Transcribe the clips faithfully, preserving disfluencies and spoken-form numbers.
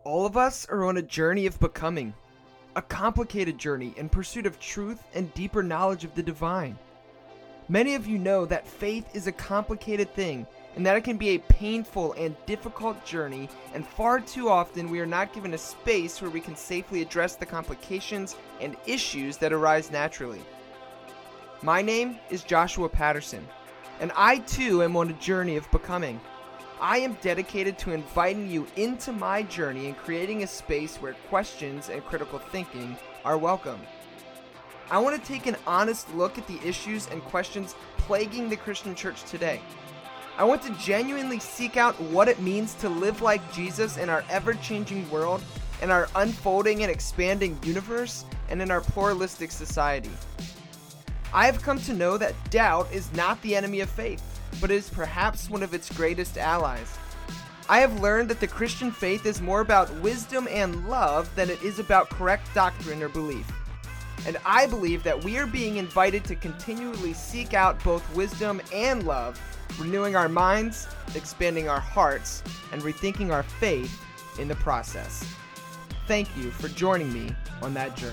All of us are on a journey of becoming, a complicated journey in pursuit of truth and deeper knowledge of the divine. Many of you know that faith is a complicated thing and that it can be a painful and difficult journey, and far too often we are not given a space where we can safely address the complications and issues that arise naturally. My name is Joshua Patterson, and I too am on a journey of becoming. I am dedicated to inviting you into my journey and creating a space where questions and critical thinking are welcome. I want to take an honest look at the issues and questions plaguing the Christian church today. I want to genuinely seek out what it means to live like Jesus in our ever-changing world, in our unfolding and expanding universe, and in our pluralistic society. I have come to know that doubt is not the enemy of faith, but is perhaps one of its greatest allies. I have learned that the Christian faith is more about wisdom and love than it is about correct doctrine or belief. And I believe that we are being invited to continually seek out both wisdom and love, renewing our minds, expanding our hearts, and rethinking our faith in the process. Thank you for joining me on that journey.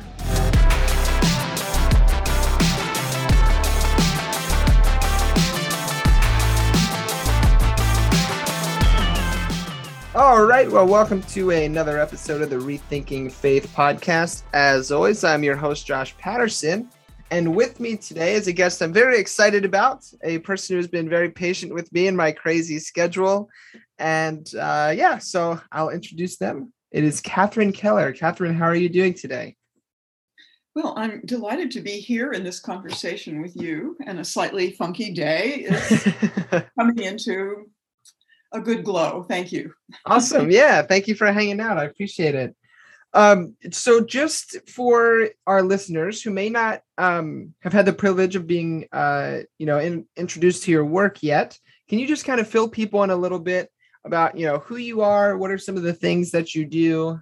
All right, well, welcome to another episode of the Rethinking Faith podcast. As always, I'm your host, Josh Patterson, and with me today is a guest I'm very excited about, a person who's been very patient with me in my crazy schedule. And uh, yeah, so I'll introduce them. It is Catherine Keller. Catherine, how are you doing today? Well, I'm delighted to be here in this conversation with you, and a slightly funky day is coming into a good glow. Thank you. Awesome. Yeah. Thank you for hanging out. I appreciate it. Um, so just for our listeners who may not um, have had the privilege of being, uh, you know, in, introduced to your work yet, can you just kind of fill people in a little bit about, you know, who you are? What are some of the things that you do?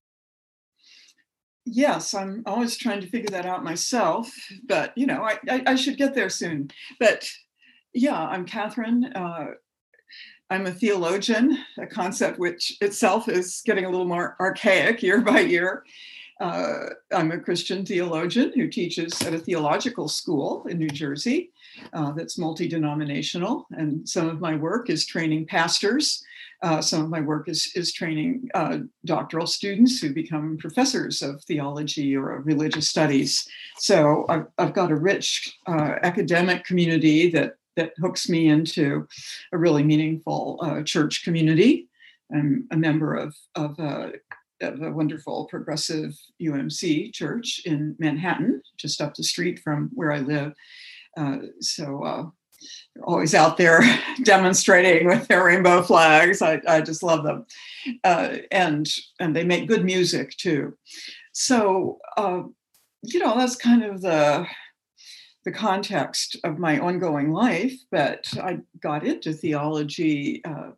Yes, I'm always trying to figure that out myself, but, you know, I, I, I should get there soon. But yeah, I'm Catherine. Uh, I'm a theologian, a concept which itself is getting a little more archaic year by year. Uh, I'm a Christian theologian who teaches at a theological school in New Jersey uh, that's multi-denominational. And some of my work is training pastors. Uh, some of my work is, is training uh, doctoral students who become professors of theology or of religious studies. So I've, I've got a rich uh, academic community that that hooks me into a really meaningful uh, church community. I'm a member of, of, uh, of a wonderful progressive U M C church in Manhattan, just up the street from where I live. Uh, so uh, they're always out there demonstrating with their rainbow flags. I, I just love them. Uh, and, and they make good music too. So, uh, you know, that's kind of the the context of my ongoing life, but I got into theology uh,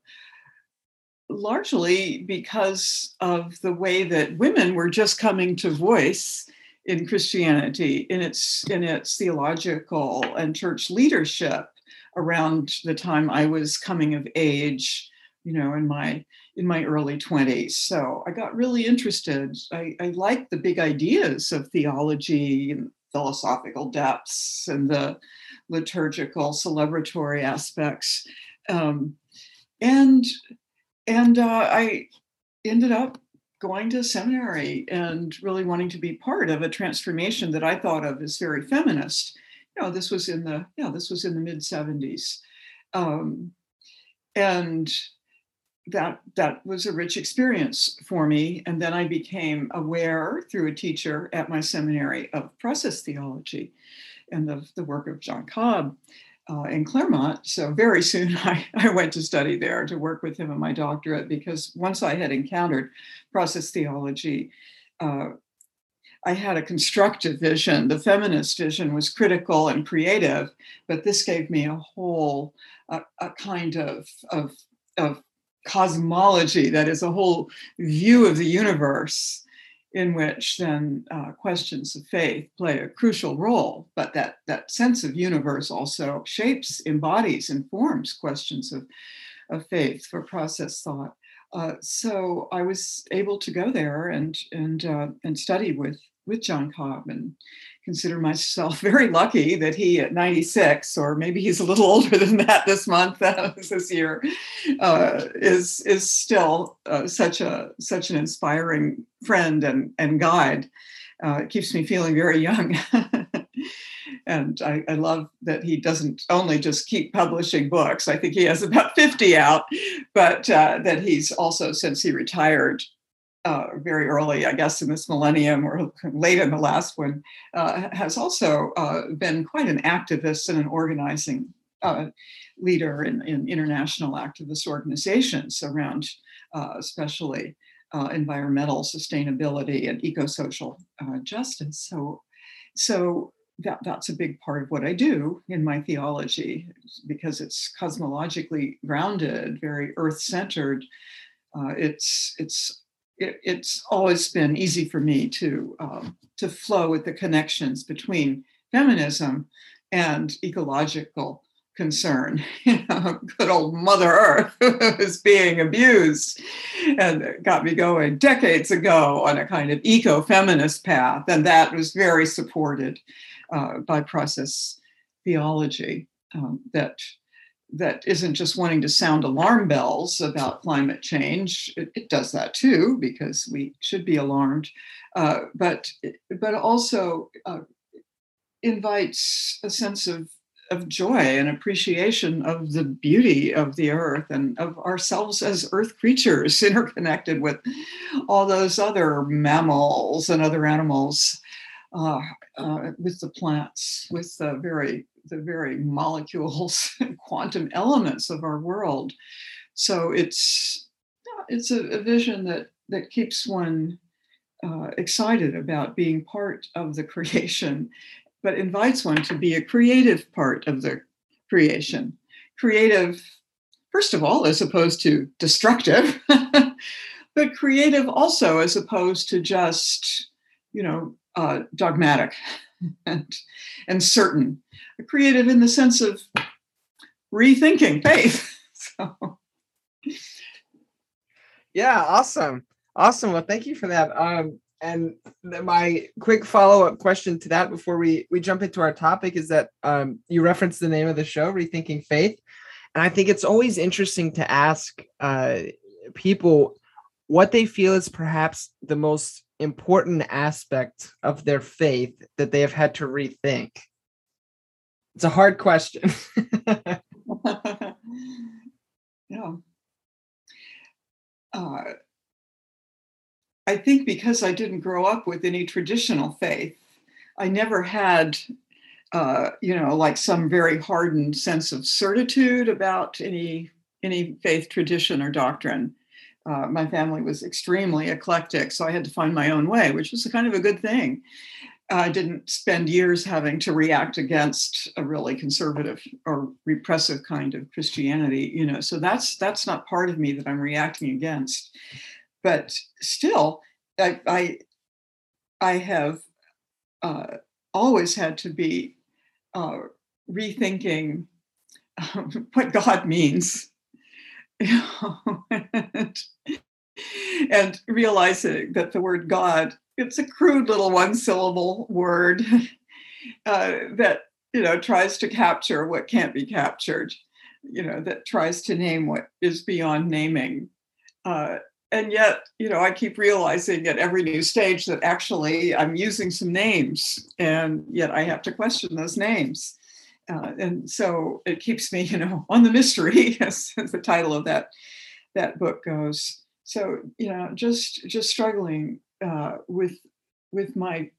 largely because of the way that women were just coming to voice in Christianity, in its in its theological and church leadership around the time I was coming of age, you know, in my in my early twenties. So I got really interested. I, I liked the big ideas of theology and philosophical depths and the liturgical celebratory aspects. Um, and and uh, I ended up going to seminary and really wanting to be part of a transformation that I thought of as very feminist. You know, this was in the, yeah, this was in the mid seventies. Um, and that that was a rich experience for me. And then I became aware through a teacher at my seminary of process theology and the, the work of John Cobb uh, in Claremont. So very soon I, I went to study there to work with him in my doctorate, because once I had encountered process theology, uh, I had a constructive vision. The feminist vision was critical and creative, but this gave me a whole, uh, a kind of, of, of cosmology, that is a whole view of the universe in which then uh, questions of faith play a crucial role. But that, that sense of universe also shapes, embodies, informs questions of, of faith for process thought. Uh, so I was able to go there and and uh, and study with with John Cobb, and consider myself very lucky that he, at ninety-six, or maybe he's a little older than that this month, uh, this year, uh, is is still uh, such a such an inspiring friend and and guide. Uh, it keeps me feeling very young. And I, I love that he doesn't only just keep publishing books. I think he has about fifty out, but uh, that he's also, since he retired uh, very early, I guess, in this millennium, or late in the last one, uh, has also uh, been quite an activist and an organizing uh, leader in, in international activist organizations around, uh, especially uh, environmental sustainability and eco-social uh, justice. So, so that, that's a big part of what I do in my theology, because it's cosmologically grounded, very earth-centered. Uh, it's it's it, it's always been easy for me to um, to flow with the connections between feminism and ecological concern. You know, good old Mother Earth is being abused, and it got me going decades ago on a kind of eco-feminist path, and that was very supported uh, by process theology. Um, that that isn't just wanting to sound alarm bells about climate change. It, it does that too, because we should be alarmed, uh, but but also uh, invites a sense of of joy and appreciation of the beauty of the earth and of ourselves as earth creatures, interconnected with all those other mammals and other animals, uh, uh, with the plants, with the very the very molecules and quantum elements of our world. So it's it's a, a vision that that keeps one uh, excited about being part of the creation, but invites one to be a creative part of the creation. Creative, first of all, as opposed to destructive, but creative also as opposed to just, you know, uh, dogmatic and, and certain. Creative in the sense of rethinking faith. So. Yeah, awesome. Awesome. Well, thank you for that. Um, and th- my quick follow-up question to that before we, we jump into our topic is that um, you referenced the name of the show, Rethinking Faith. And I think it's always interesting to ask uh, people what they feel is perhaps the most important aspect of their faith that they have had to rethink. It's a hard question. Yeah. Uh, I think because I didn't grow up with any traditional faith, I never had, uh, you know, like some very hardened sense of certitude about any any faith tradition or doctrine. Uh, my family was extremely eclectic, so I had to find my own way, which was a kind of a good thing. I didn't spend years having to react against a really conservative or repressive kind of Christianity, you know. So that's that's not part of me that I'm reacting against. But still, I I, I have uh, always had to be uh, rethinking um, what God means, you know, and, and realizing that the word God, it's a crude little one-syllable word uh, that, you know, tries to capture what can't be captured, you know, that tries to name what is beyond naming. Uh, and yet, you know, I keep realizing at every new stage that actually I'm using some names, and yet I have to question those names. Uh, and so it keeps me, you know, on the mystery, as the title of that that book goes. So, you know, just just struggling uh, with with my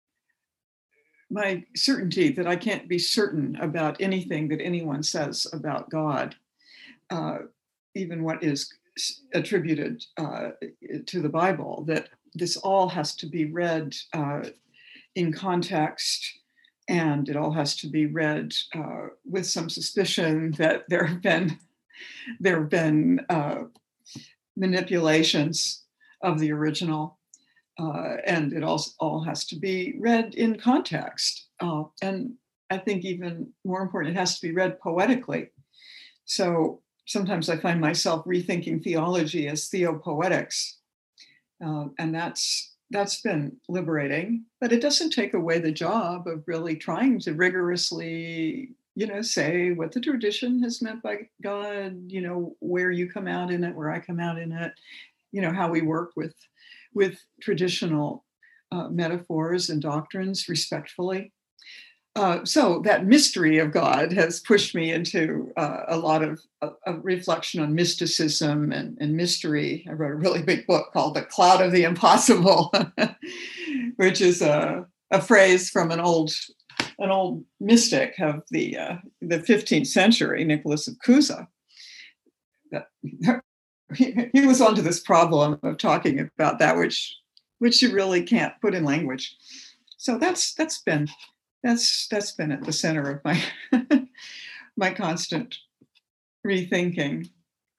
my certainty that I can't be certain about anything that anyone says about God, uh, even what is attributed uh, to the Bible. That this all has to be read uh, in context, and it all has to be read uh, with some suspicion that there have been there have been uh, manipulations of the original, uh, and it all, all has to be read in context. Uh, and I think even more important, it has to be read poetically. So sometimes I find myself rethinking theology as theopoetics. Uh, and that's that's been liberating, but it doesn't take away the job of really trying to rigorously, you know, say what the tradition has meant by God, you know, where you come out in it, where I come out in it, you know, how we work with with traditional uh, metaphors and doctrines respectfully. Uh, so that mystery of God has pushed me into uh, a lot of, of, of reflection on mysticism and, and mystery. I wrote a really big book called The Cloud of the Impossible, which is a, a phrase from an old an old mystic of the uh, the fifteenth century, Nicholas of Cusa. That, he, he was onto this problem of talking about that which which you really can't put in language. So that's that's been That's that's been at the center of my my constant rethinking.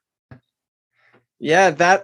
Yeah, that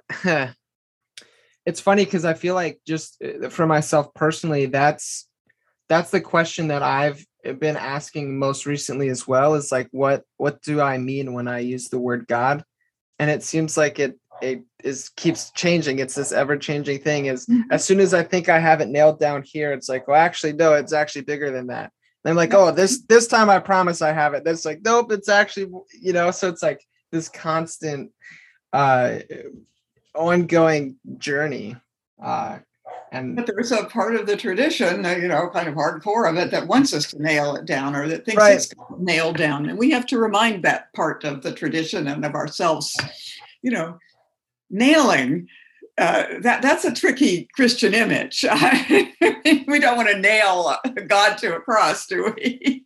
it's funny because I feel like just for myself personally, that's that's the question that I've been asking most recently as well, is like, what what do I mean when I use the word God? And it seems like it it is keeps changing. It's this ever-changing thing. Is Mm-hmm. As soon as I think I have it nailed down here, it's like, well, actually, no, it's actually bigger than that. And I'm like, oh, this this time I promise I have it. That's like, nope, it's actually, you know, so it's like this constant uh ongoing journey. Uh and But there's a part of the tradition, uh, you know, kind of hardcore of it that wants us to nail it down, or that thinks right. it's nailed down. And we have to remind that part of the tradition and of ourselves, you know, nailing. Uh, that that's a tricky Christian image. We don't want to nail God to a cross, do we?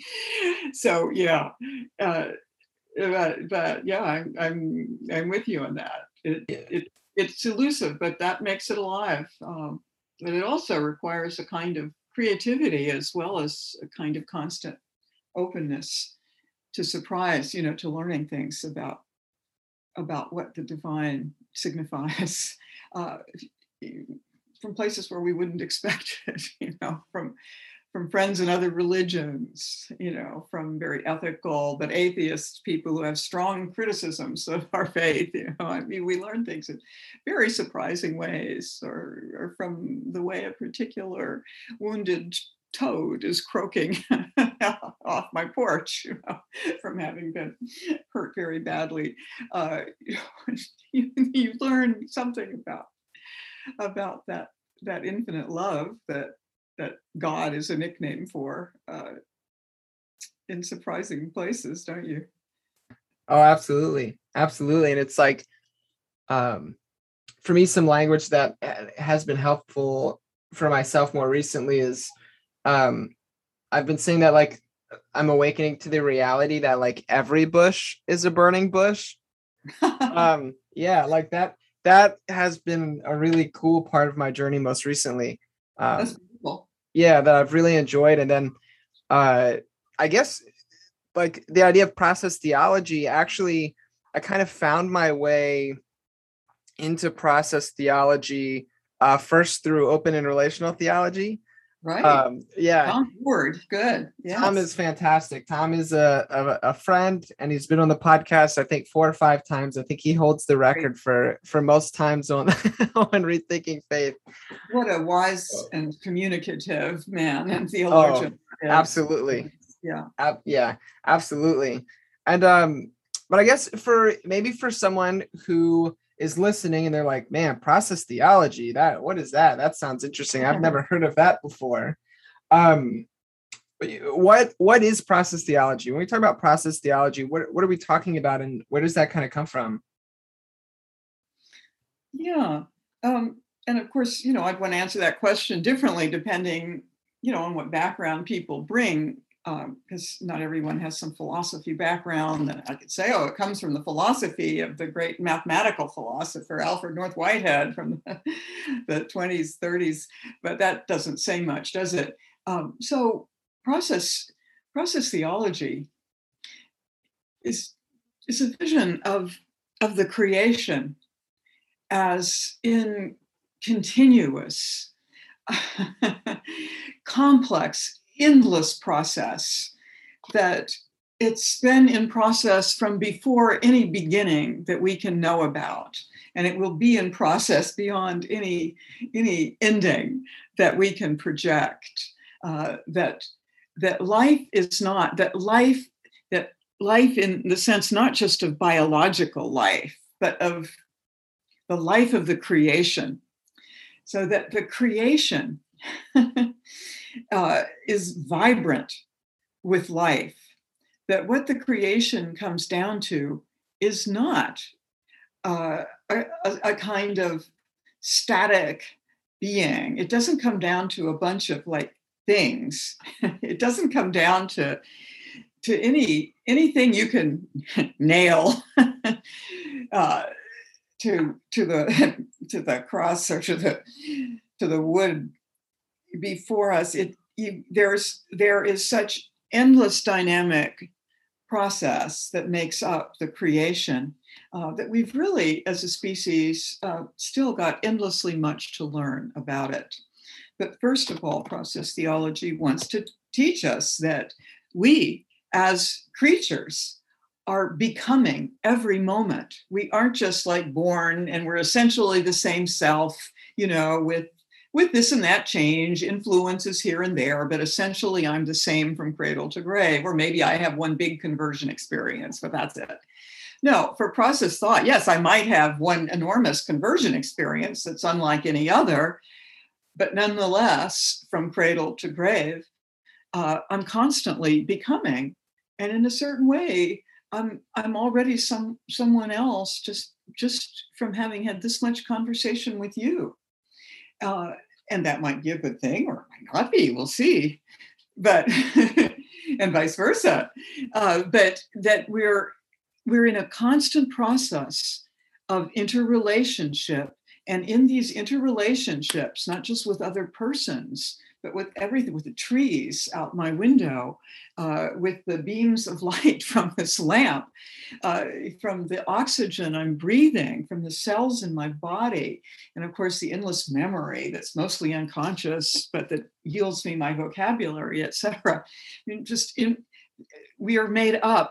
So yeah, uh, but, but yeah, I'm I'm I'm with you on that. It, it it's elusive, but that makes it alive. Um, but it also requires a kind of creativity as well as a kind of constant openness to surprise, you know, to learning things about about what the divine signifies uh, from places where we wouldn't expect it, you know, from from friends in other religions, you know, from very ethical but atheist people who have strong criticisms of our faith. You know, I mean, we learn things in very surprising ways, or, or from the way a particular wounded toad is croaking off my porch, you know, from having been hurt very badly. Uh, you, you learn something about about that that infinite love that that God is a nickname for uh, in surprising places, don't you? Oh, absolutely, absolutely. And it's like, um, for me, some language that has been helpful for myself more recently is, um, I've been saying that like I'm awakening to the reality that like every bush is a burning bush. um, yeah, like that. That has been a really cool part of my journey most recently. Um, That's beautiful. Yeah, that I've really enjoyed. And then, uh, I guess, like the idea of process theology, actually, I kind of found my way into process theology uh, first through open and relational theology. Right. Um, yeah. Tom Ward, good. Yes. Tom is fantastic. Tom is a, a a friend, and he's been on the podcast, I think, four or five times. I think he holds the record Great. for for most times on on Rethinking Faith. What a wise and communicative man and theologian. Oh, absolutely. Yeah. Ab- yeah, absolutely. And um, but I guess for maybe for someone who is listening and they're like, man, process theology, that what is that? That sounds interesting. I've never heard of that before. Um, what what is process theology? When we talk about process theology, what what are we talking about, and where does that kind of come from? Yeah. Um, and of course, you know, I'd want to answer that question differently depending, you know, on what background people bring, because um, not everyone has some philosophy background. And I could say, oh, it comes from the philosophy of the great mathematical philosopher Alfred North Whitehead from the, the twenties, thirties, but that doesn't say much, does it? Um, so process process theology is is a vision of of the creation as in continuous, complex, endless process that it's been in process from before any beginning that we can know about. And it will be in process beyond any, any ending that we can project. Uh, that, that life is not, that life, that life in the sense not just of biological life, but of the life of the creation. So that the creation uh, is vibrant with life. That what the creation comes down to is not uh, a, a kind of static being. It doesn't come down to a bunch of like things. It doesn't come down to to any anything you can nail uh, to to the to the cross or to the to the wood before us. It you, there's there is such endless dynamic process that makes up the creation uh, that we've really, as a species, uh, still got endlessly much to learn about it. But first of all, process theology wants to teach us that we, as creatures, are becoming every moment. We aren't just like born and we're essentially the same self, you know, with with this and that change, influences here and there, but essentially I'm the same from cradle to grave, or maybe I have one big conversion experience, but that's it. No, for process thought, yes, I might have one enormous conversion experience that's unlike any other, but nonetheless, from cradle to grave, uh, I'm constantly becoming. And in a certain way, I'm I'm already some someone else just, just from having had this much conversation with you. Uh, and that might be a good thing or it might not be, we'll see. But, and vice versa. Uh, but that we're, we're in a constant process of interrelationship. And in these interrelationships, not just with other persons, but with everything, with the trees out my window, uh, with the beams of light from this lamp, uh, from the oxygen I'm breathing, from the cells in my body, and of course the endless memory that's mostly unconscious, but that yields me my vocabulary, et cetera. I mean, just in, we are made up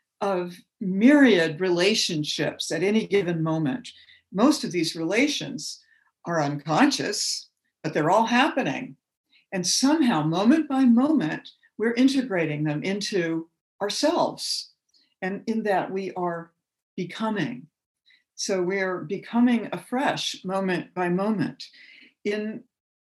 of myriad relationships at any given moment. Most of these relations are unconscious, but they're all happening. And somehow, moment by moment, we're integrating them into ourselves. And in that, we are becoming. So we're becoming afresh, moment by moment, in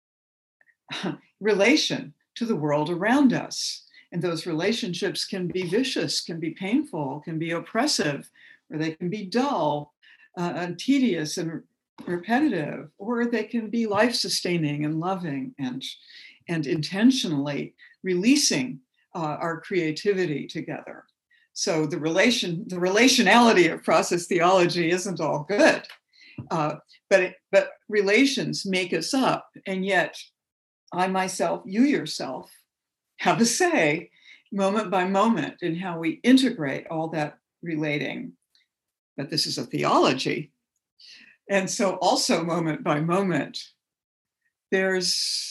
relation to the world around us. And those relationships can be vicious, can be painful, can be oppressive, or they can be dull uh, and tedious and repetitive, or they can be life-sustaining and loving and and intentionally releasing uh, our creativity together. So the relation, the relationality of process theology isn't all good, uh, but it, but relations make us up, and yet I myself, you yourself, have a say, moment by moment, in how we integrate all that relating. But this is a theology, and so also moment by moment, there's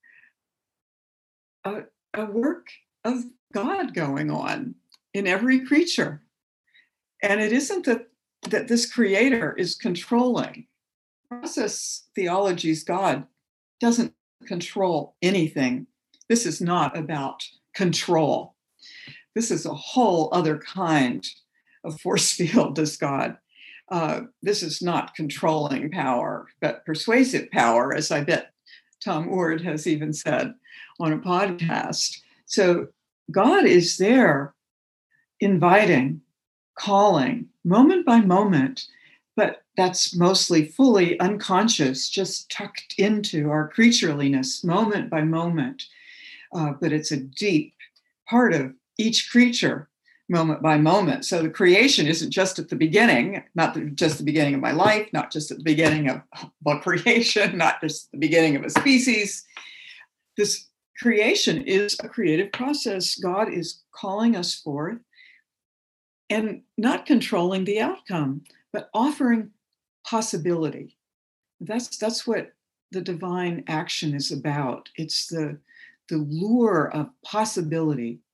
A, a work of God going on in every creature. And it isn't that, that this creator is controlling. Process theology's God doesn't control anything. This is not about control. This is a whole other kind of force field as God. Uh, this is not controlling power, but persuasive power, as I bet Tom Oord has even said on a podcast. So God is there inviting, calling, moment by moment, but that's mostly fully unconscious, just tucked into our creatureliness, moment by moment. Uh, but it's a deep part of each creature, moment by moment. So the creation isn't just at the beginning, not the, just the beginning of my life, not just at the beginning of well, creation, not just the beginning of a species. This creation is a creative process. God is calling us forth and not controlling the outcome, but offering possibility. That's, that's what the divine action is about. It's the, the lure of possibility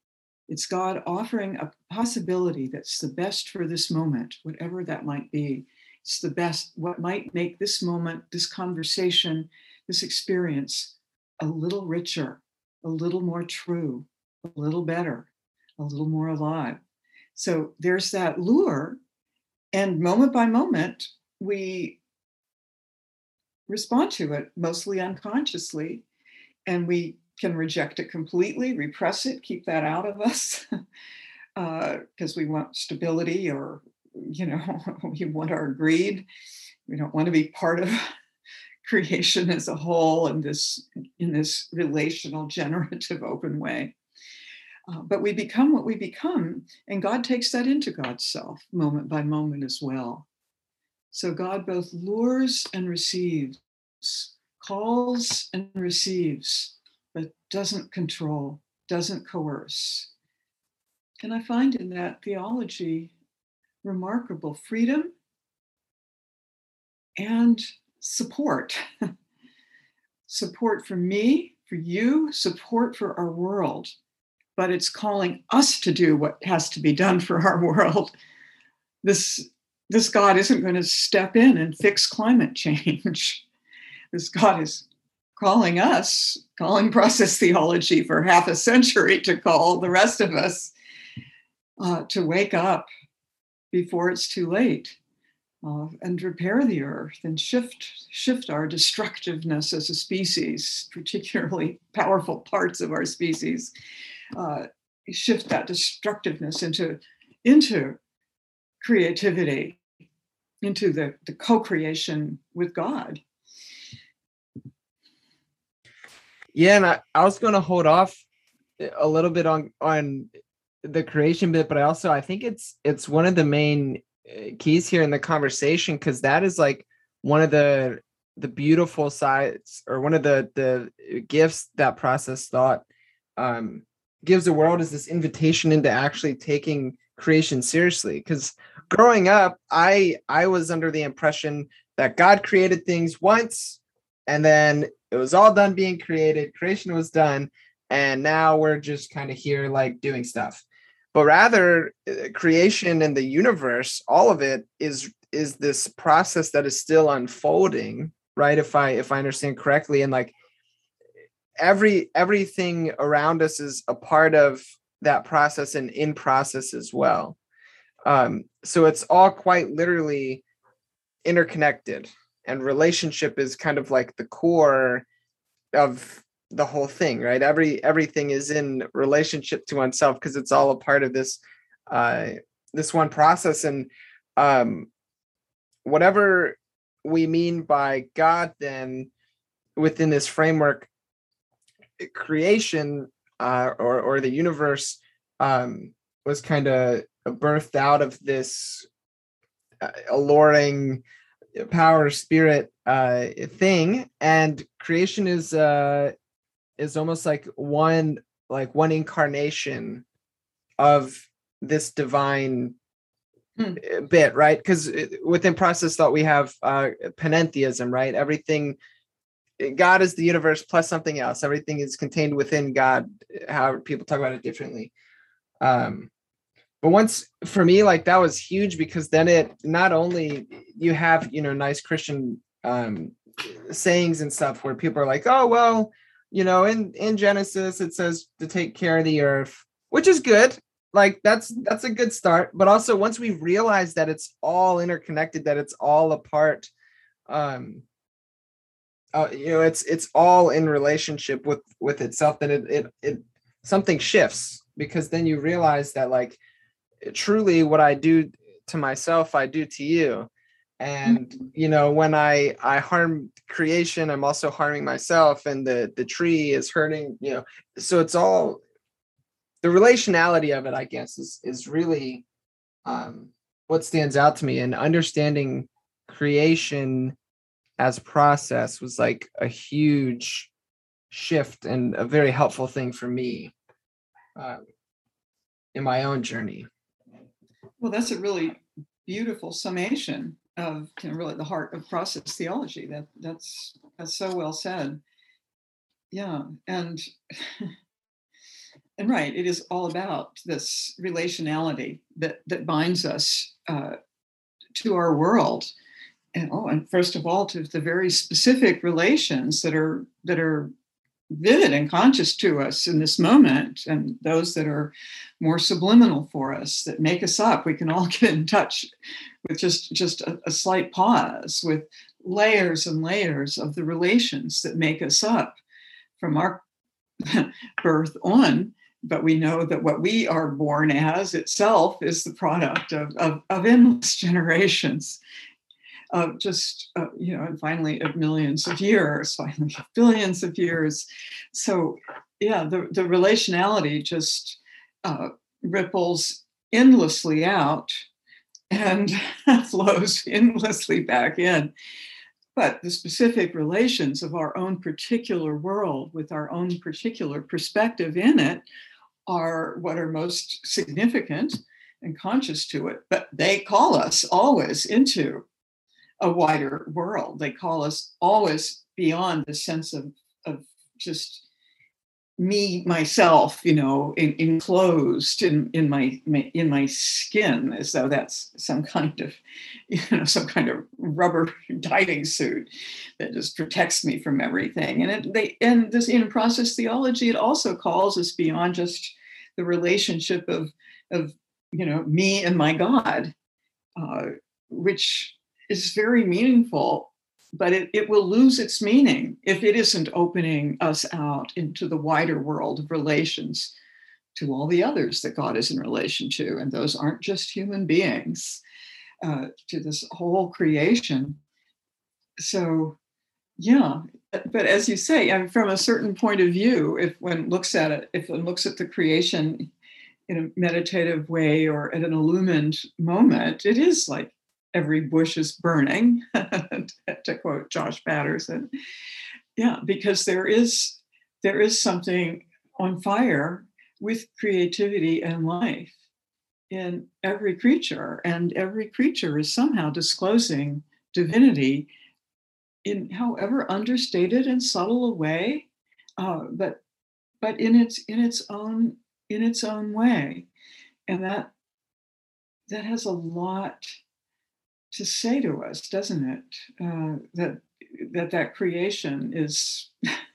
It's God offering a possibility that's the best for this moment, whatever that might be. It's the best, what might make this moment, this conversation, this experience a little richer, a little more true, a little better, a little more alive. So there's that lure, and moment by moment, we respond to it, mostly unconsciously, and we can reject it completely, repress it, keep that out of us, because uh, we want stability, or, you know, we want our greed. We don't want to be part of creation as a whole in this, in this relational, generative, open way. Uh, but we become what we become, and God takes that into God's self moment by moment as well. So God both lures and receives, calls and receives, but doesn't control, doesn't coerce. And I find in that theology remarkable freedom and support. Support for me, for you, support for our world. But it's calling us to do what has to be done for our world. This, this God isn't going to step in and fix climate change. This God is calling us, calling process theology for half a century to call the rest of us uh, to wake up before it's too late, uh, and repair the earth and shift, shift our destructiveness as a species, particularly powerful parts of our species, uh, shift that destructiveness into, into creativity, into the, the co-creation with God. Yeah, and I, I was going to hold off a little bit on on the creation bit, but I also I think it's it's one of the main keys here in the conversation, because that is like one of the the beautiful sides, or one of the the gifts that process thought um, gives the world, is this invitation into actually taking creation seriously. Because growing up, I I was under the impression that God created things once, and then it was all done being created, creation was done, and now we're just kind of here like doing stuff. But rather, creation and the universe, all of it is is this process that is still unfolding, right? If I if I understand correctly, and like every everything around us is a part of that process and in process as well. Um, so it's all quite literally interconnected, and relationship is kind of like the core of the whole thing, right? Every everything is in relationship to oneself, because it's all a part of this uh, this one process. And um, whatever we mean by God, then within this framework, creation uh, or or the universe um, was kind of birthed out of this uh, alluring power spirit uh, thing, and creation is uh, is almost like one like one incarnation of this divine hmm. bit, right? Because within process thought we have uh, panentheism, right? Everything, God is the universe plus something else. Everything is contained within God. However, people talk about it differently. Um, but once, for me, like that was huge, because then it not only you have, you know, nice Christian um, sayings and stuff where people are like, oh, well, you know, in, in Genesis, it says to take care of the earth, which is good. Like that's, that's a good start. But also once we realize that it's all interconnected, that it's all a part, um, uh, you know, it's, it's all in relationship with, with itself, then it, it, it, something shifts, because then you realize that like, truly what I do to myself, I do to you. And, you know, when I, I harm creation, I'm also harming myself, and the, the tree is hurting, you know, so it's all the relationality of it, I guess, is, is really um, what stands out to me. And understanding creation as process was like a huge shift and a very helpful thing for me uh, in my own journey. Well, that's a really beautiful summation of, you know, really the heart of process theology. That that's that's so well said. Yeah, and and right, it is all about this relationality that that binds us uh, to our world, and oh, and first of all, to the very specific relations that are that are vivid and conscious to us in this moment, and those that are more subliminal for us, that make us up. We can all get in touch with just just a, a slight pause, with layers and layers of the relations that make us up from our birth on. But we know that what we are born as itself is the product of, of, of endless generations, of just, uh, you know, and finally of millions of years, finally of billions of years. So, yeah, the, the relationality just uh, ripples endlessly out and flows endlessly back in. But the specific relations of our own particular world with our own particular perspective in it are what are most significant and conscious to it. But they call us always into a wider world. They call us always beyond the sense of, of just me, myself, you know, in, enclosed in, in my, my in my skin, as though that's some kind of, you know, some kind of rubber diving suit that just protects me from everything. And it, they and this in process theology, it also calls us beyond just the relationship of of you know me and my God, uh, which is very meaningful. But it, it will lose its meaning if it isn't opening us out into the wider world of relations to all the others that God is in relation to. And those aren't just human beings, uh, to this whole creation. So, yeah. But as you say, I mean, from a certain point of view, if one looks at it, if one looks at the creation in a meditative way or at an illumined moment, it is like every bush is burning, to quote Josh Patterson. Yeah, because there is there is something on fire with creativity and life in every creature, and every creature is somehow disclosing divinity in however understated and subtle a way, uh, but but in its in its own in its own way, and that that has a lot to say to us, doesn't it? Uh, that that that creation is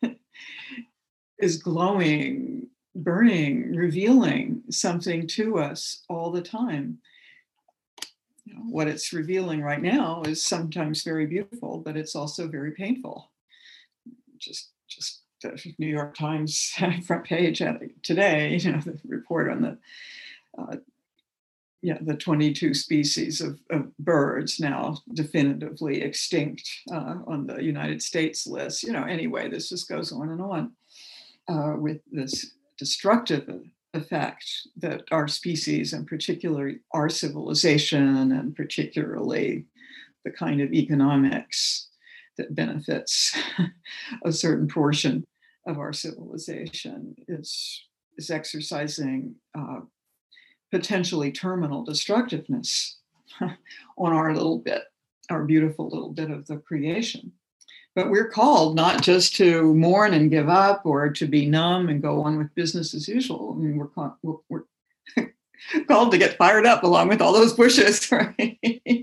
is glowing, burning, revealing something to us all the time. You know, what it's revealing right now is sometimes very beautiful, but it's also very painful. Just just the New York Times front page today, you know, the report on the uh, yeah, the twenty-two species of, of birds now definitively extinct uh, on the United States list. You know, anyway, this just goes on and on uh, with this destructive effect that our species, and particularly our civilization, and particularly the kind of economics that benefits a certain portion of our civilization, is, is exercising uh, potentially terminal destructiveness on our little bit, our beautiful little bit of the creation. But we're called not just to mourn and give up, or to be numb and go on with business as usual. I mean, we're called, we're called to get fired up along with all those bushes, right?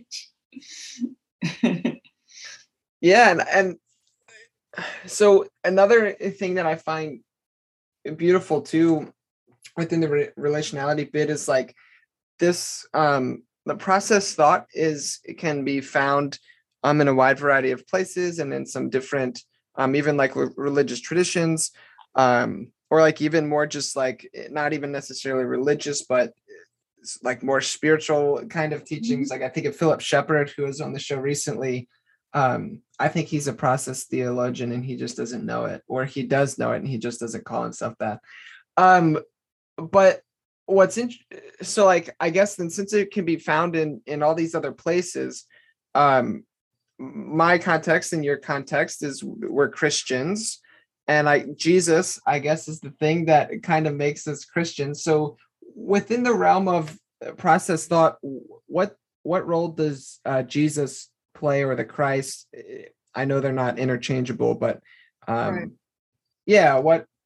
Yeah, and, and so another thing that I find beautiful too within the re- relationality bit is like this, um, the process thought is, it can be found um, in a wide variety of places, and in some different, um, even like re- religious traditions, um, or like even more just like not even necessarily religious, but like more spiritual kind of teachings. Like I think of Philip Shepherd, who was on the show recently. Um, I think he's a process theologian, and he just doesn't know it, or he does know it and he just doesn't call himself that. Um, but what's in, so like, I guess then, since it can be found in, in all these other places, um, my context and your context is we're Christians, and I, Jesus, I guess, is the thing that kind of makes us Christians. So within the realm of process thought, what, what role does uh, Jesus play, or the Christ? I know they're not interchangeable, but um, right. yeah, what,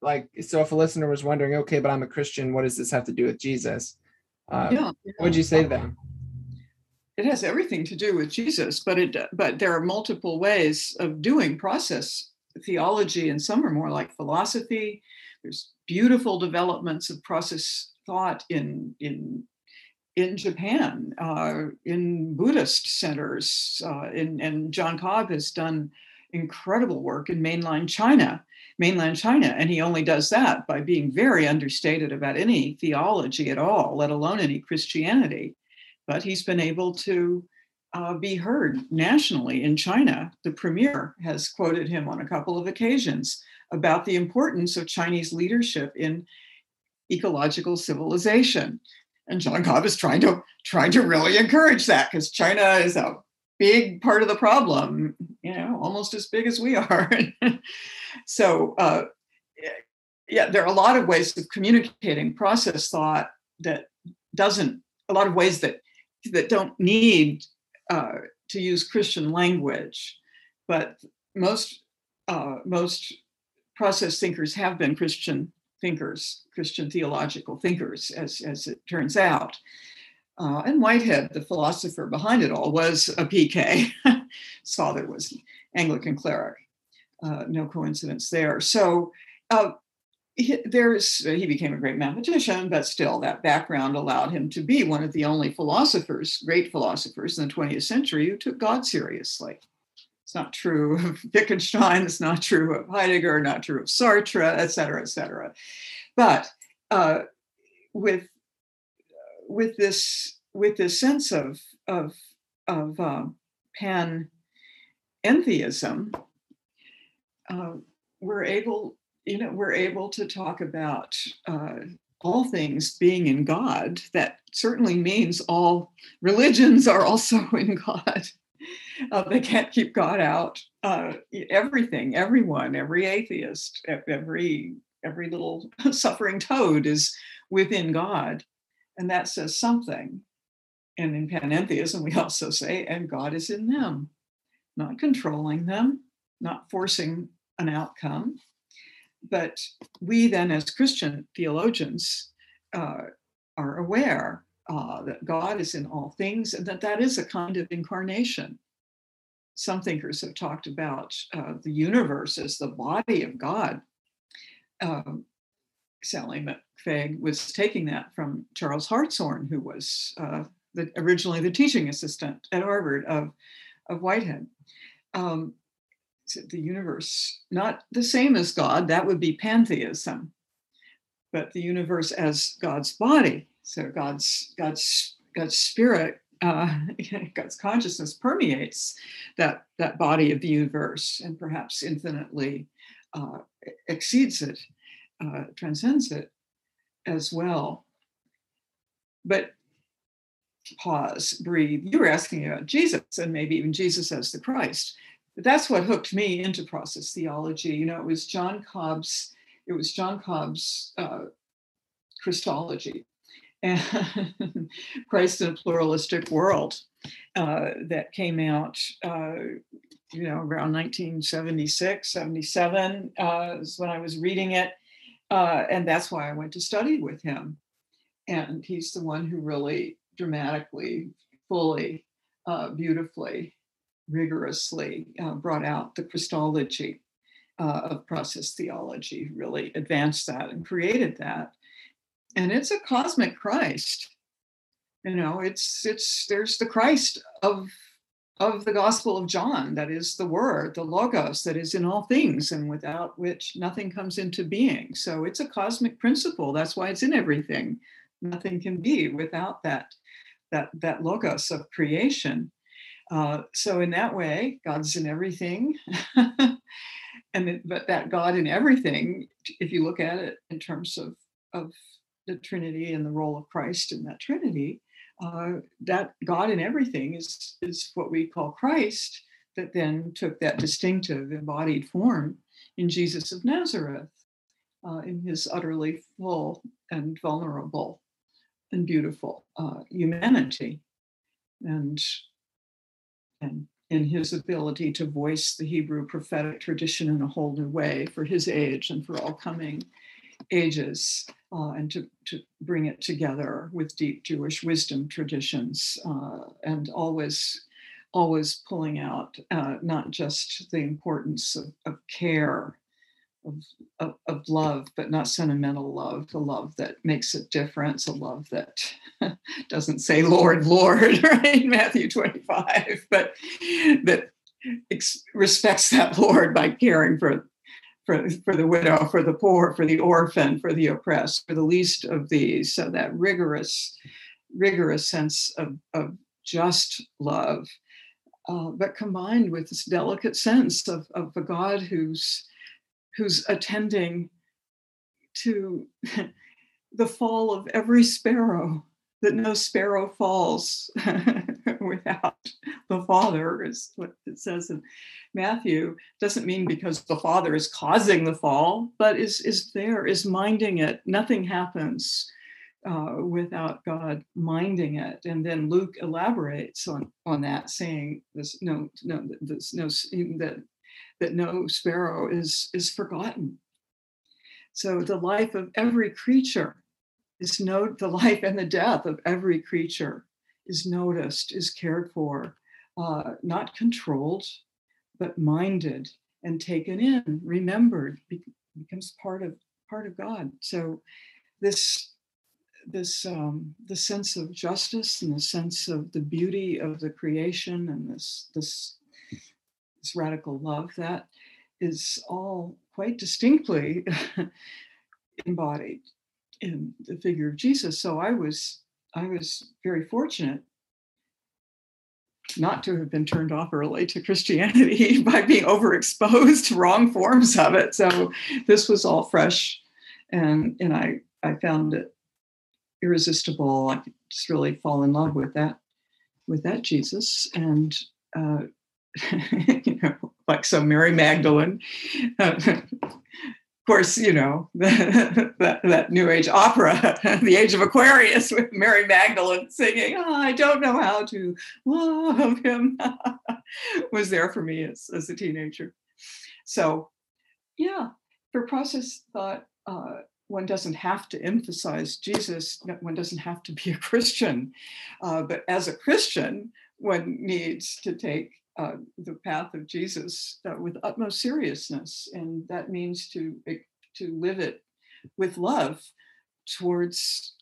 like, so if a listener was wondering, okay, but I'm a Christian, what does this have to do with Jesus? Uh, Yeah, what would you say to them? It has everything to do with Jesus, but it but there are multiple ways of doing process theology, and some are more like philosophy. There's beautiful developments of process thought in in in Japan, uh, in Buddhist centers, uh, in, and John Cobb has done incredible work in mainland China, mainland China, and he only does that by being very understated about any theology at all, let alone any Christianity. But he's been able to uh, be heard nationally in China. The premier has quoted him on a couple of occasions about the importance of Chinese leadership in ecological civilization. And John Cobb is trying to trying to really encourage that, because China is a big part of the problem, you know, almost as big as we are. So, uh, yeah, there are a lot of ways of communicating process thought that doesn't, a lot of ways that that don't need uh, to use Christian language, but most uh, most process thinkers have been Christian thinkers, Christian theological thinkers, as, as it turns out. Uh, and Whitehead, the philosopher behind it all, was a P K. His father was an Anglican cleric. Uh, no coincidence there. So uh, he, there's, he became a great mathematician, but still that background allowed him to be one of the only philosophers, great philosophers in the twentieth century who took God seriously. It's not true of Wittgenstein, it's not true of Heidegger, not true of Sartre, et cetera, et cetera. But uh, with, with, this, with this sense of, of, of um, panentheism, uh, we're able, you know, we're able to talk about uh, all things being in God. That certainly means all religions are also in God. Uh, they can't keep God out. Uh, everything, everyone, every atheist, every every little suffering toad is within God, and that says something. And in panentheism, we also say, and God is in them, not controlling them, not forcing an outcome. But we then, as Christian theologians, uh, are aware uh, that God is in all things, and that that is a kind of incarnation. Some thinkers have talked about uh, the universe as the body of God. Um, Sally McFaig was taking that from Charles Hartshorne, who was uh, the, originally the teaching assistant at Harvard of, of Whitehead. Um, the universe, not the same as God, that would be pantheism, but the universe as God's body. So God's, God's, God's spirit, uh, God's consciousness permeates that, that body of the universe, and perhaps infinitely uh, exceeds it, uh, transcends it as well. But pause, breathe. You were asking about Jesus, and maybe even Jesus as the Christ. But that's what hooked me into process theology. You know, it was John Cobb's, it was John Cobb's uh, Christology, and Christ in a Pluralistic World, uh, that came out, uh, you know, around nineteen seventy-six, seventy-seven uh, is when I was reading it. Uh, and that's why I went to study with him. And he's the one who really dramatically, fully, uh, beautifully, rigorously uh, brought out the Christology uh, of process theology, really advanced that and created that. And it's a cosmic Christ. You know, it's, it's, there's the Christ of, of the Gospel of John, that is the Word, the Logos, that is in all things, and without which nothing comes into being. So it's a cosmic principle. That's why it's in everything. Nothing can be without that, that, that Logos of creation. Uh, so in that way, God's in everything. And it, but that God in everything, if you look at it in terms of, of the Trinity and the role of Christ in that Trinity, uh, that God in everything is, is what we call Christ, that then took that distinctive embodied form in Jesus of Nazareth, uh, in his utterly full and vulnerable and beautiful uh, humanity. And, and in his ability to voice the Hebrew prophetic tradition in a whole new way for his age and for all coming ages, uh, and to, to bring it together with deep Jewish wisdom traditions, uh, and always always pulling out uh, not just the importance of, of care, of, of, of love, but not sentimental love, the love that makes a difference, a love that doesn't say, Lord, Lord, right, Matthew twenty-five, but that ex- respects that Lord by caring for, for, for the widow, for the poor, for the orphan, for the oppressed, for the least of these. So that rigorous, rigorous sense of, of just love, uh, but combined with this delicate sense of, of a God who's who's attending to the fall of every sparrow, that no sparrow falls without the Father, is what it says in Matthew. Doesn't mean because the Father is causing the fall, but is, is there, is minding it. Nothing happens uh, without God minding it. And then Luke elaborates on, on that, saying this, no, no, this, no, that, that no sparrow is, is forgotten. So the life of every creature is no, the life and the death of every creature is noticed, is cared for, uh, not controlled, but minded and taken in, remembered, be, becomes part of part of God. So this this um, the sense of justice and the sense of the beauty of the creation and this this this radical love, that is all quite distinctly embodied in the figure of Jesus. So I was I was very fortunate not to have been turned off early to Christianity by being overexposed to wrong forms of it. So this was all fresh, and and I I found it irresistible. I could just really fall in love with that with that Jesus, and uh, you know, like some Mary Magdalene. Uh, Of course, you know, that, that New Age opera, The Age of Aquarius, with Mary Magdalene singing, oh, I don't know how to love him, was there for me as, as a teenager. So, yeah, for process thought, uh, one doesn't have to emphasize Jesus, one doesn't have to be a Christian, uh, but as a Christian, one needs to take Uh, the path of Jesus uh, with utmost seriousness, and that means to to live it with love towards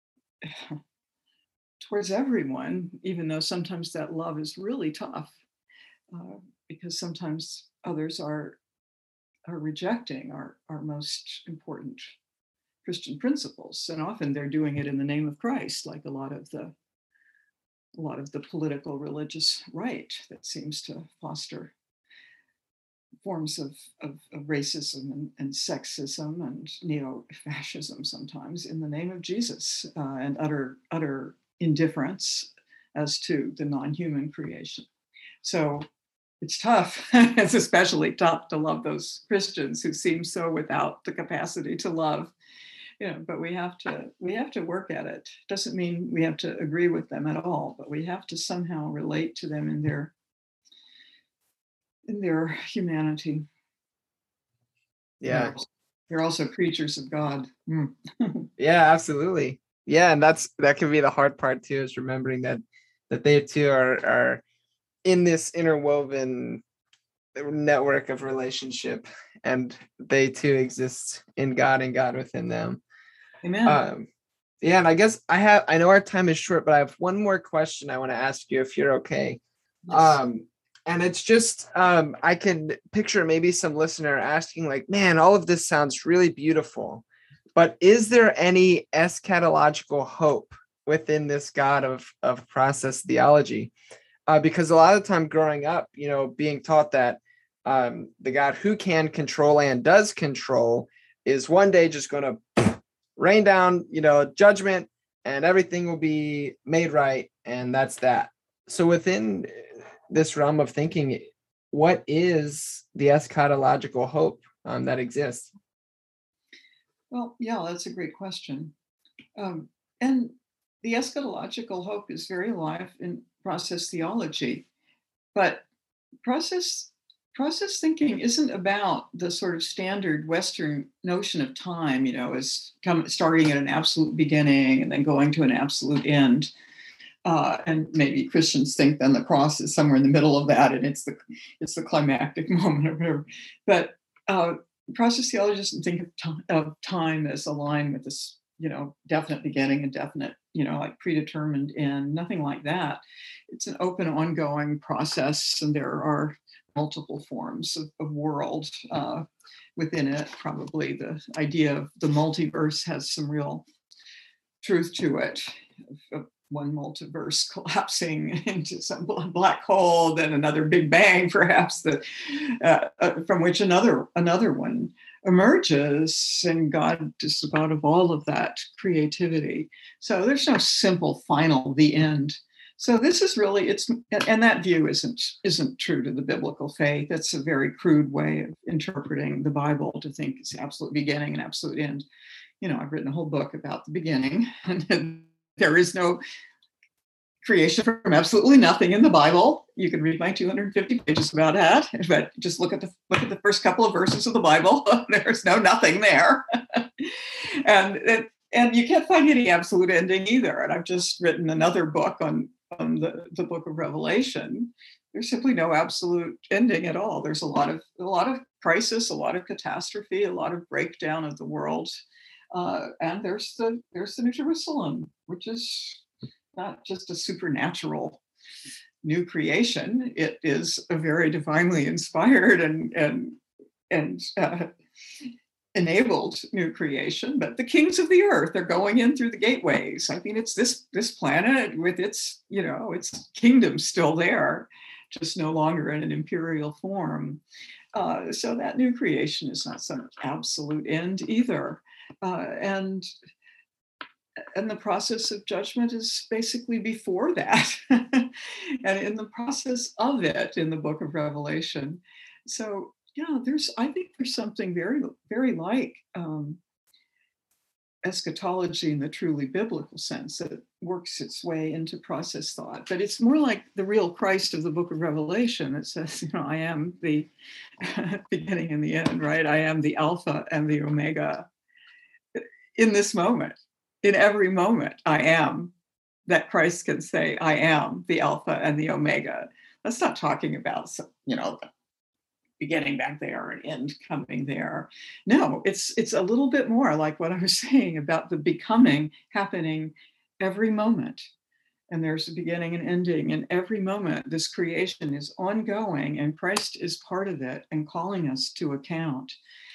towards everyone, even though sometimes that love is really tough, uh, because sometimes others are are rejecting our our most important Christian principles, and often they're doing it in the name of Christ, like a lot of the a lot of the political religious right that seems to foster forms of, of, of racism and, and sexism and neo-fascism sometimes in the name of Jesus, uh, and utter utter indifference as to the non-human creation. So it's tough. It's especially tough to love those Christians who seem so without the capacity to love. You know, but we have to we have to work at it. Doesn't mean we have to agree with them at all, but we have to somehow relate to them in their in their humanity. Yeah. They're also, they're also creatures of God. Mm. Yeah, absolutely. Yeah, and that's that can be the hard part too, is remembering that that they too are are in this interwoven network of relationship, and they too exist in God and God within them. Amen. Um, yeah, and I guess I have, I know our time is short, but I have one more question I want to ask you if you're okay. Yes. Um, and it's just, um, I can picture maybe some listener asking like, man, all of this sounds really beautiful, but is there any eschatological hope within this God of, of process theology? Uh, because a lot of the time growing up, you know, being taught that um, the God who can control and does control is one day just going to rain down, you know, judgment, and everything will be made right. And that's that. So within this realm of thinking, what is the eschatological hope um, that exists? Well, yeah, that's a great question. Um, and the eschatological hope is very alive in process theology, but process process thinking isn't about the sort of standard Western notion of time, you know, as come starting at an absolute beginning and then going to an absolute end. Uh, and maybe Christians think then the cross is somewhere in the middle of that, and it's the it's the climactic moment or whatever. But uh, process theologists think of, t- of time as aligned with this, you know, definite beginning and definite, you know, like predetermined end. Nothing like that. It's an open, ongoing process, and there are multiple forms of, of world uh, within it. Probably the idea of the multiverse has some real truth to it. Of, of one multiverse collapsing into some black hole, then another big bang, perhaps, the, uh, uh, from which another another one emerges, and God is God of all of that creativity. So there's no simple final, the end. So this is really, it's, and that view isn't isn't true to the biblical faith. It's a very crude way of interpreting the Bible, to think it's absolute beginning and absolute end. You know, I've written a whole book about the beginning, and there is no creation from absolutely nothing in the Bible. You can read my two hundred fifty pages about that, but just look at the look at the first couple of verses of the Bible. There's no nothing there, and it, and you can't find any absolute ending either. And I've just written another book on on the, the book of Revelation. There's simply no absolute ending at all. There's a lot of a lot of crisis, a lot of catastrophe, a lot of breakdown of the world. Uh, and there's the there's the New Jerusalem, which is not just a supernatural new creation. It is a very divinely inspired and and and uh, enabled new creation. But the kings of the earth are going in through the gateways. I mean, it's this this planet with its, you know, its kingdom still there, just no longer in an imperial form. Uh, so that new creation is not some absolute end either. Uh, and and the process of judgment is basically before that. And in the process of it in the book of Revelation. So yeah, there's, I think there's something very, very like um, eschatology in the truly biblical sense that works its way into process thought. But it's more like the real Christ of the book of Revelation that says, you know, I am the beginning and the end, right? I am the Alpha and the Omega. In this moment, in every moment, I am, that Christ can say, I am the Alpha and the Omega. That's not talking about, you know, the beginning back there and end coming there. No, it's it's a little bit more like what I was saying about the becoming happening every moment. And there's a beginning and ending. And every moment, this creation is ongoing, and Christ is part of it and calling us to account.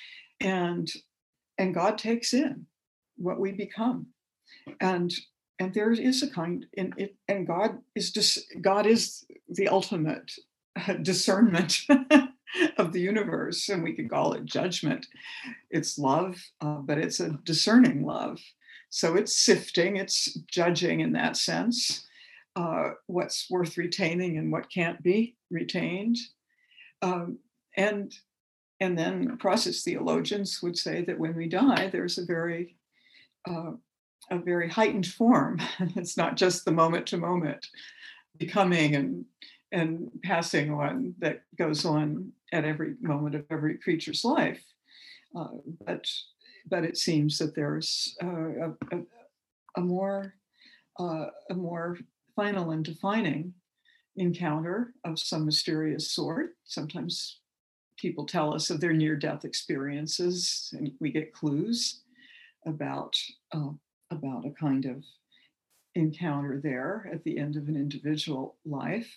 And, and God takes in what we become. And and there is a kind, and it and God is just God is the ultimate discernment of the universe, and we could call it judgment. It's love, uh, but it's a discerning love. So it's sifting, it's judging in that sense, uh, what's worth retaining and what can't be retained. Um, and and then process theologians would say that when we die, there's a very uh, a very heightened form. It's not just the moment to moment becoming and and passing on that goes on at every moment of every creature's life. Uh, but but it seems that there's uh, a, a, a more uh, a more final and defining encounter of some mysterious sort. Sometimes people tell us of their near-death experiences, and we get clues about uh, about a kind of encounter there at the end of an individual life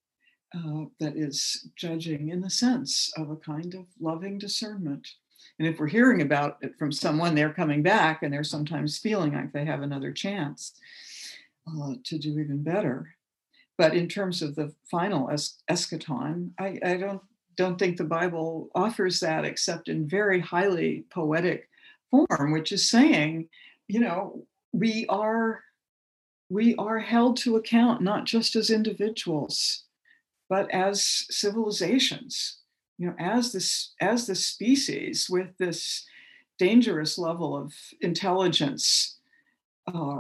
uh, that is judging in the sense of a kind of loving discernment. And if we're hearing about it from someone, they're coming back and they're sometimes feeling like they have another chance uh, to do even better. But in terms of the final es- eschaton, I, I don't don't think the Bible offers that except in very highly poetic form, which is saying, you know, we are we are held to account not just as individuals, but as civilizations, you know, as this as the species with this dangerous level of intelligence uh,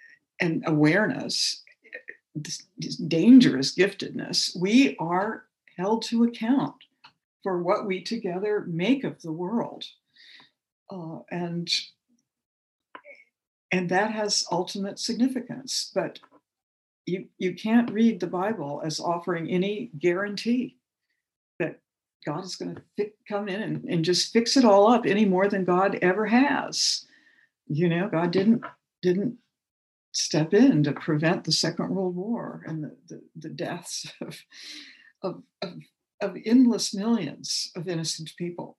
and awareness, this, this dangerous giftedness. We are held to account for what we together make of the world. Uh, and, and that has ultimate significance. But you, you can't read the Bible as offering any guarantee that God is going to fi- come in and, and just fix it all up any more than God ever has. You know, God didn't didn't step in to prevent the Second World War and the, the, the deaths of, of, of, of endless millions of innocent people.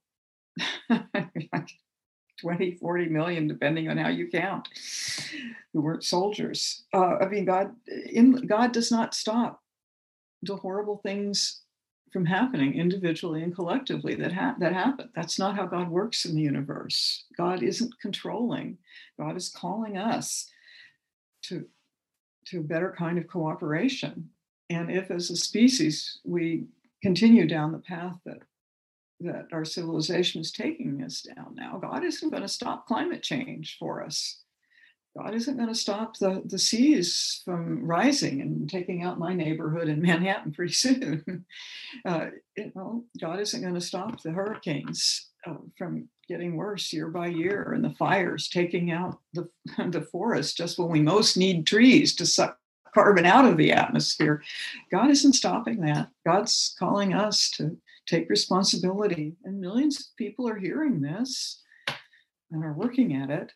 Like twenty, forty million, depending on how you count, who weren't soldiers. Uh, I mean, God, in, God does not stop the horrible things from happening individually and collectively that ha- that happen. That's not how God works in the universe. God isn't controlling. God is calling us to, to a better kind of cooperation. And if as a species we continue down the path that, that our civilization is taking us down now, God isn't going to stop climate change for us. God isn't going to stop the, the seas from rising and taking out my neighborhood in Manhattan pretty soon. uh, you know, God isn't going to stop the hurricanes uh, from getting worse year by year, and the fires taking out the, the forest just when we most need trees to suck carbon out of the atmosphere. God isn't stopping that. God's calling us to take responsibility, and millions of people are hearing this and are working at it.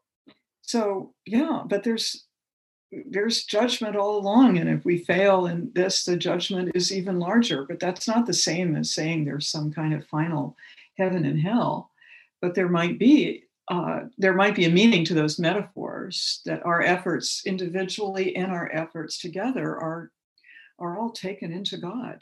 So yeah, but there's there's judgment all along, and if we fail in this, the judgment is even larger. But that's not the same as saying there's some kind of final heaven and hell. But there might be uh, there might be a meaning to those metaphors, that our efforts individually and our efforts together are are all taken into God,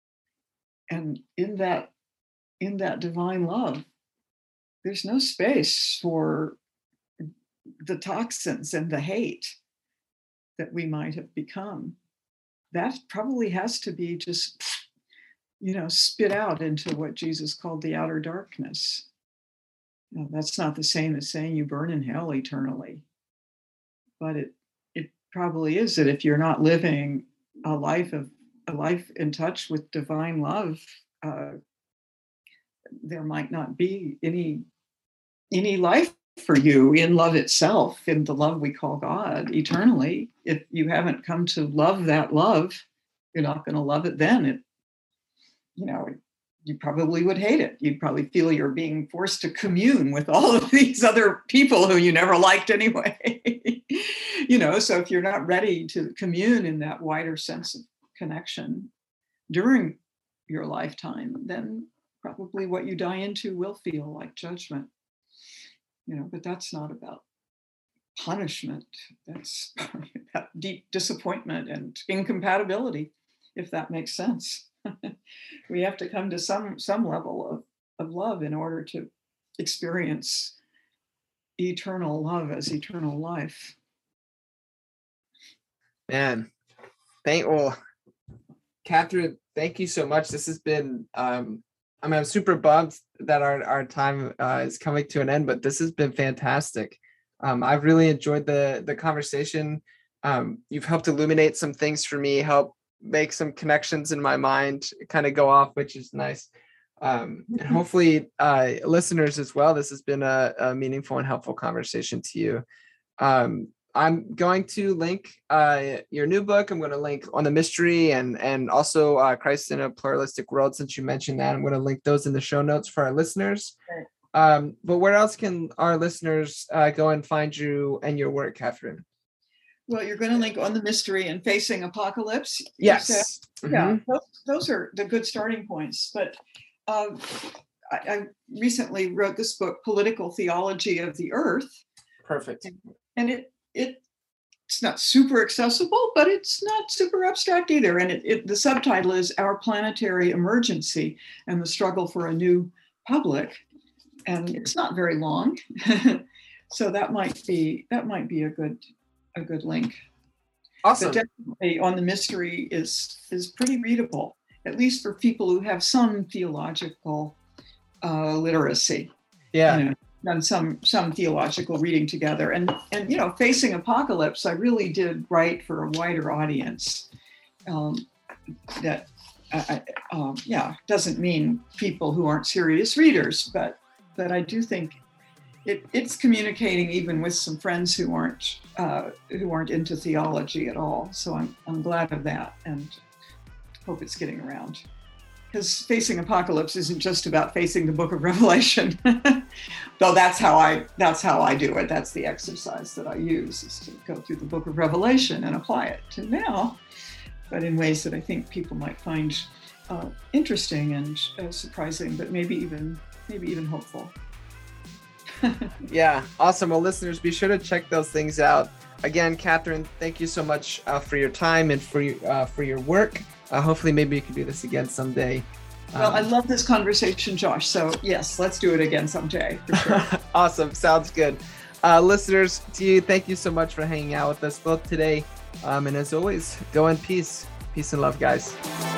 and in that in that divine love, there's no space for the toxins and the hate that we might have become. That probably has to be just, you know, spit out into what Jesus called the outer darkness. Now, that's not the same as saying you burn in hell eternally, but it it probably is that if you're not living a life of a life in touch with divine love, uh, there might not be any any life for you in love itself, in the love we call God eternally. If you haven't come to love that love, you're not going to love it then. It, you know, you probably would hate it. You'd probably feel you're being forced to commune with all of these other people who you never liked anyway. You know, so if you're not ready to commune in that wider sense of connection during your lifetime, then probably what you die into will feel like judgment. You know, but that's not about punishment. That's about deep disappointment and incompatibility, if that makes sense. We have to come to some some level of, of love in order to experience eternal love as eternal life. Man, thank well, Catherine, thank you so much. This has been um I mean, I'm super bummed that our, our time uh, is coming to an end, but this has been fantastic. Um, I've really enjoyed the, the conversation. Um, you've helped illuminate some things for me, help make some connections in my mind kind of go off, which is nice. Um, and hopefully uh, listeners as well, this has been a, a meaningful and helpful conversation to you. Um, I'm going to link uh, your new book. I'm going to link On the Mystery and and also uh, Christ in a Pluralistic World. Since you mentioned that, I'm going to link those in the show notes for our listeners. Um, but where else can our listeners uh, go and find you and your work, Catherine? Well, you're going to link On the Mystery and Facing Apocalypse. Yes. Mm-hmm. Yeah, those, those are the good starting points. But uh, I, I recently wrote this book, Political Theology of the Earth. Perfect. And, and it It, it's not super accessible, but it's not super abstract either. And it, it, the subtitle is Our Planetary Emergency and the Struggle for a New Public. And it's not very long. So that might be that might be a good a good link. Awesome. But definitely On the Mystery is is pretty readable, at least for people who have some theological uh, literacy. Yeah. You know, done some some theological reading together, and and you know, Facing Apocalypse, I really did write for a wider audience, um, that I, um, yeah, doesn't mean people who aren't serious readers, but but I do think it, it's communicating even with some friends who aren't uh, who aren't into theology at all. So I'm I'm glad of that, and hope it's getting around. Because facing apocalypse isn't just about facing the book of Revelation, though that's how I that's how I do it. That's the exercise that I use, is to go through the book of Revelation and apply it to now, but in ways that I think people might find uh, interesting and uh, surprising, but maybe even maybe even hopeful. Yeah, awesome. Well, listeners, be sure to check those things out. Again, Catherine, thank you so much uh, for your time and for your uh, for your work. Uh, hopefully, maybe you can do this again someday. Well, um, I love this conversation, Josh. So yes, let's do it again someday. For sure. Awesome. Sounds good. Uh, listeners, to you, thank you so much for hanging out with us both today. Um, and as always, go in peace. Peace and love, guys.